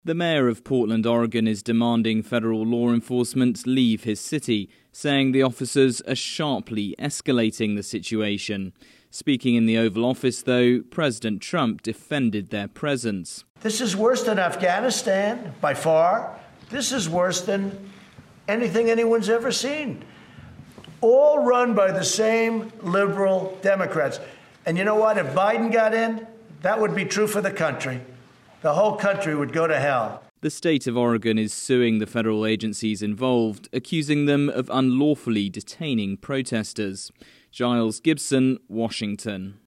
The mayor of Portland, Oregon is demanding federal law enforcement leave his city, saying the officers are sharply escalating the situation. Speaking in the Oval Office, though, President Trump defended their presence. This is worse than Afghanistan, by far. This is worse than anything anyone's ever seen. All run by the same liberal Democrats. And you know what? If Biden got in, that would be true for the country. The whole country would go to hell. The state of Oregon is suing the federal agencies involved, accusing them of unlawfully detaining protesters. Giles Gibson, Washington.